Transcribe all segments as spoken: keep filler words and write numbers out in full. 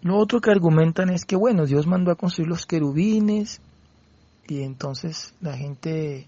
Lo otro que argumentan es que, bueno, Dios mandó a construir los querubines y entonces la gente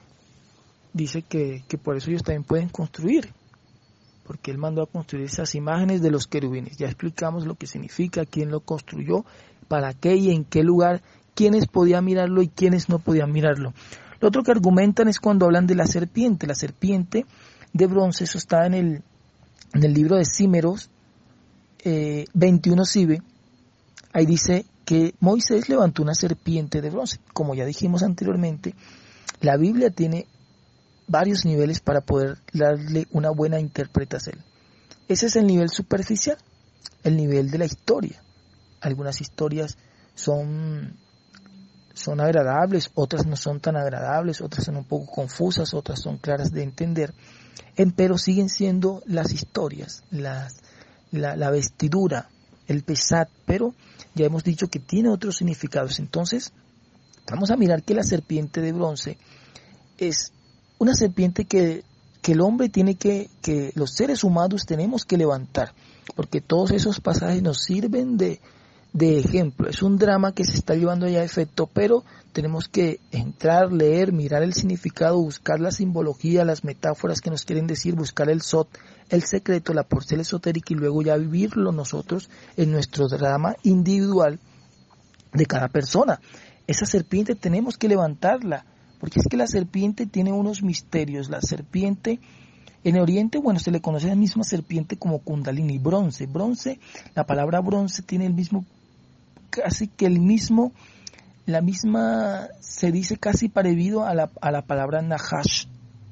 dice que, que por eso ellos también pueden construir, porque Él mandó a construir esas imágenes de los querubines. Ya explicamos lo que significa, quién lo construyó, para qué y en qué lugar, quiénes podían mirarlo y quiénes no podían mirarlo. Lo otro que argumentan es cuando hablan de la serpiente. La serpiente de bronce, eso está en el, en el libro de Címeros eh, veintiuno Sibe. Ahí dice que Moisés levantó una serpiente de bronce. Como ya dijimos anteriormente, la Biblia tiene varios niveles para poder darle una buena interpretación. Ese es el nivel superficial, el nivel de la historia. Algunas historias son, son agradables, otras no son tan agradables, otras son un poco confusas, otras son claras de entender, pero siguen siendo las historias, las, la, la vestidura, el pesat, pero ya hemos dicho que tiene otros significados. Entonces, vamos a mirar que la serpiente de bronce es una serpiente que, que el hombre tiene que, que los seres humanos tenemos que levantar, porque todos esos pasajes nos sirven de, de ejemplo. Es un drama que se está llevando ya a efecto, pero tenemos que entrar, leer, mirar el significado, buscar la simbología, las metáforas que nos quieren decir, buscar el sot, el secreto, la porcel esotérica y luego ya vivirlo nosotros en nuestro drama individual de cada persona. Esa serpiente tenemos que levantarla, porque es que la serpiente tiene unos misterios. La serpiente, en Oriente, bueno, se le conoce a la misma serpiente como Kundalini, bronce. Bronce, la palabra bronce tiene el mismo, casi que el mismo, la misma, se dice casi parecido a la, a la palabra Nahash.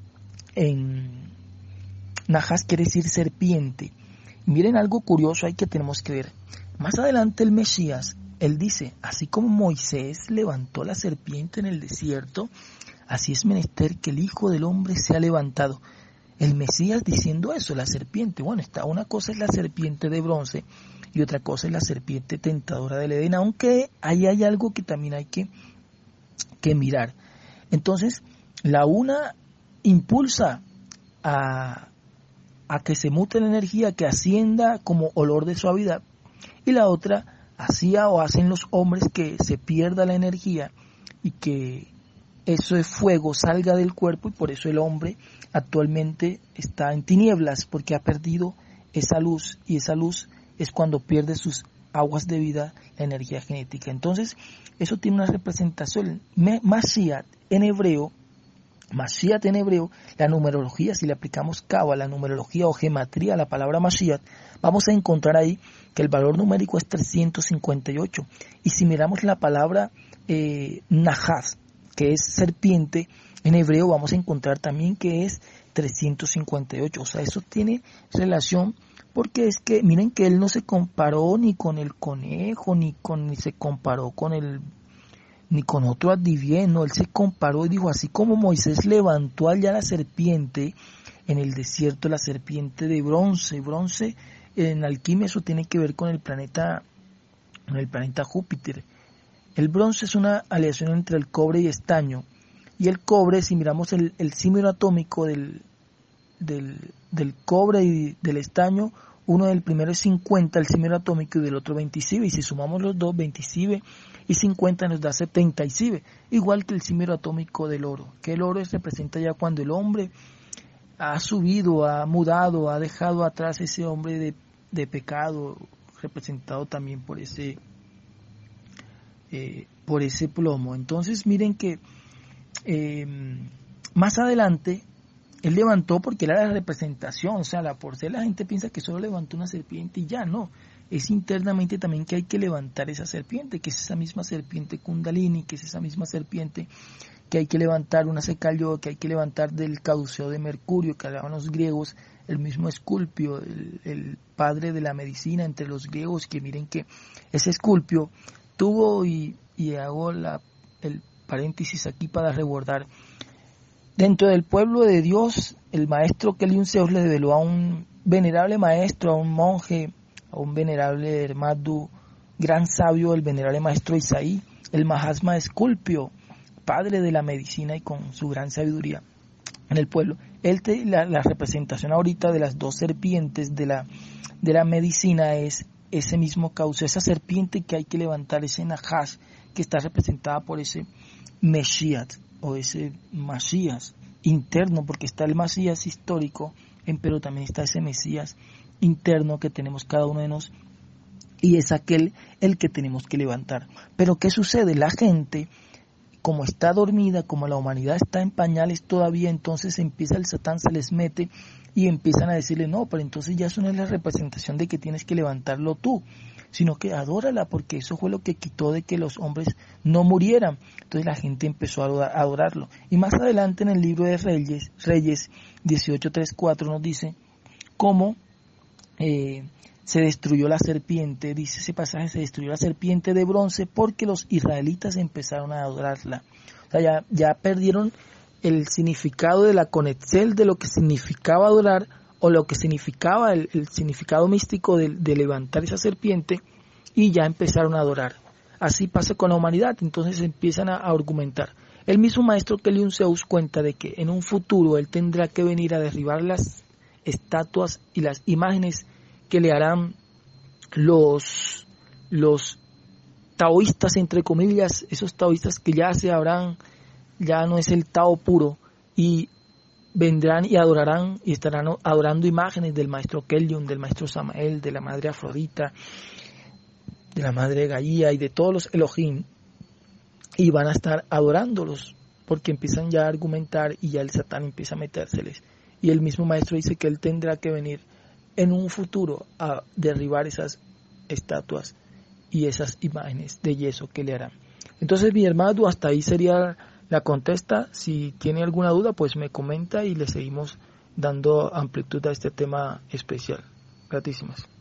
En Nahash quiere decir serpiente. Y miren algo curioso ahí que tenemos que ver. Más adelante el Mesías, él dice, así como Moisés levantó la serpiente en el desierto, así es menester que el Hijo del Hombre sea levantado. El Mesías diciendo eso, la serpiente. Bueno, está, una cosa es la serpiente de bronce y otra cosa es la serpiente tentadora del Edén, aunque ahí hay algo que también hay que, que mirar. Entonces, la una impulsa a, a que se mute la energía, que ascienda como olor de suavidad, y la otra hacía o hacen los hombres que se pierda la energía y que eso de fuego salga del cuerpo, y por eso el hombre actualmente está en tinieblas, porque ha perdido esa luz, y esa luz es cuando pierde sus aguas de vida, la energía genética. Entonces, eso tiene una representación. Mashiach en hebreo, Mashiach en hebreo, la numerología, si le aplicamos Kaba, la numerología o gematría a la palabra Mashiach, vamos a encontrar ahí que el valor numérico es trescientos cincuenta y ocho. Y si miramos la palabra eh, Nahas, que es serpiente, en hebreo vamos a encontrar también que es trescientos cincuenta y ocho. O sea, eso tiene relación, porque es que miren que él no se comparó ni con el conejo, ni con ni se comparó con el ni con otro adivino. Él se comparó y dijo, así como Moisés levantó allá la serpiente en el desierto, la serpiente de bronce. Bronce en alquimia eso tiene que ver con el planeta, con el planeta Júpiter. El bronce es una aleación entre el cobre y estaño. Y el cobre, si miramos el, el símbolo atómico del, del, del cobre y del estaño, uno del primero es cincuenta, el símbolo atómico, y del otro veinte Sibe. Y si sumamos los dos, veinte Sibe y cincuenta nos da setenta Sibe. Igual que el símbolo atómico del oro, que el oro representa ya cuando el hombre ha subido, ha mudado, ha dejado atrás ese hombre de, de pecado, representado también por ese... Eh, por ese plomo. Entonces miren que eh, más adelante él levantó, porque era la representación, o sea, la porcel, la gente piensa que solo levantó una serpiente y ya no, es internamente también que hay que levantar esa serpiente, que es esa misma serpiente Kundalini, que es esa misma serpiente que hay que levantar, una se cayó, que hay que levantar del caduceo de Mercurio, que hablaban los griegos, el mismo Esculpio, el, el padre de la medicina entre los griegos, que miren que ese Esculpio tuvo, y, y hago la, el paréntesis aquí para rebordar, dentro del pueblo de Dios, el maestro Keliun Zeus le develó a un venerable maestro, a un monje, a un venerable hermano, gran sabio, el venerable maestro Isaí, el Mahatma Esculpio, padre de la medicina y con su gran sabiduría en el pueblo. Él te, la, la representación ahorita de las dos serpientes de la, de la medicina es ese mismo cauce, esa serpiente que hay que levantar, ese Nahash, que está representada por ese Mesías o ese Masías interno, porque está el Masías histórico, pero también está ese Mesías interno que tenemos cada uno de nosotros, y es aquel el que tenemos que levantar. Pero ¿qué sucede? La gente, como está dormida, como la humanidad está en pañales todavía, entonces empieza el Satán, se les mete y empiezan a decirle, no, pero entonces ya eso no es la representación de que tienes que levantarlo tú, sino que adórala, porque eso fue lo que quitó de que los hombres no murieran. Entonces la gente empezó a adorarlo. Y más adelante en el libro de Reyes, Reyes dieciocho, tres, cuatro nos dice cómo eh, se destruyó la serpiente, dice ese pasaje, se destruyó la serpiente de bronce porque los israelitas empezaron a adorarla. O sea, ya, ya perdieron el significado de la conexel de lo que significaba adorar, o lo que significaba el, el significado místico de, de levantar esa serpiente, y ya empezaron a adorar. Así pasa con la humanidad, entonces empiezan a, a argumentar. El mismo maestro Keliun Zeus cuenta de que en un futuro él tendrá que venir a derribar las estatuas y las imágenes que le harán los, los taoístas, entre comillas, esos taoístas que ya se habrán, ya no es el Tao puro, y vendrán y adorarán y estarán adorando imágenes del maestro Keliun, del maestro Samael, de la madre Afrodita, de la madre Gaia y de todos los Elohim, y van a estar adorándolos porque empiezan ya a argumentar y ya el Satán empieza a metérseles. Y el mismo maestro dice que él tendrá que venir en un futuro a derribar esas estatuas y esas imágenes de yeso que le harán. Entonces, mi hermano, hasta ahí sería la contesta. Si tiene alguna duda, pues me comenta y le seguimos dando amplitud a este tema especial. Gratísimas.